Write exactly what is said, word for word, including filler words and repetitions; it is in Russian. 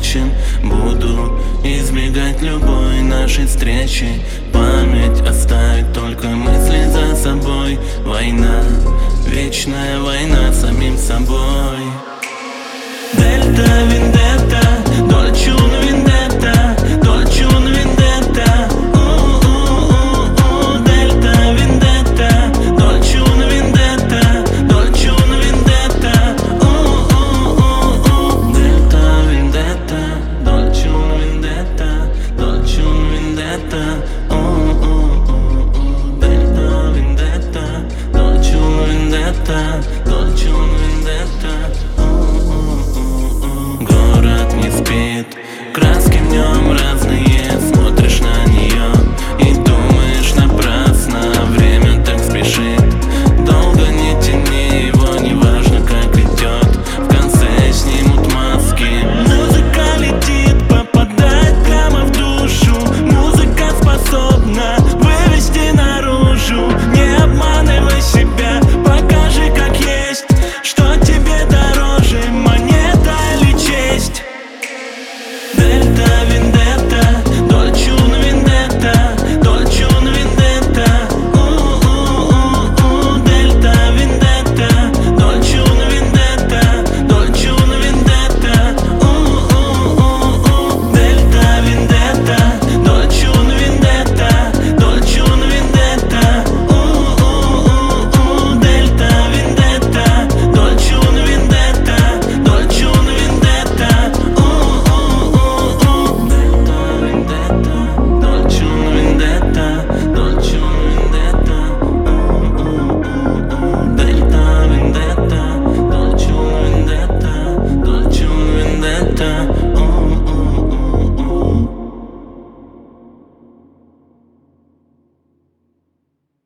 вечен. Буду избегать любой нашей встречи. Память оставит только мысли за собой. Война, вечная война с самим собой. Дельта, вендетта, дольче un vendetta, дольче un vendetta. У-у-у-у, дельта, вендетта, дольче un vendetta, дольче un vendetta. У-у-у-у, дельта, вендетта, дольче un vendetta, дольче un vendetta. У-у-у-у, дельта, вендетта, дольче un vendetta, дольче un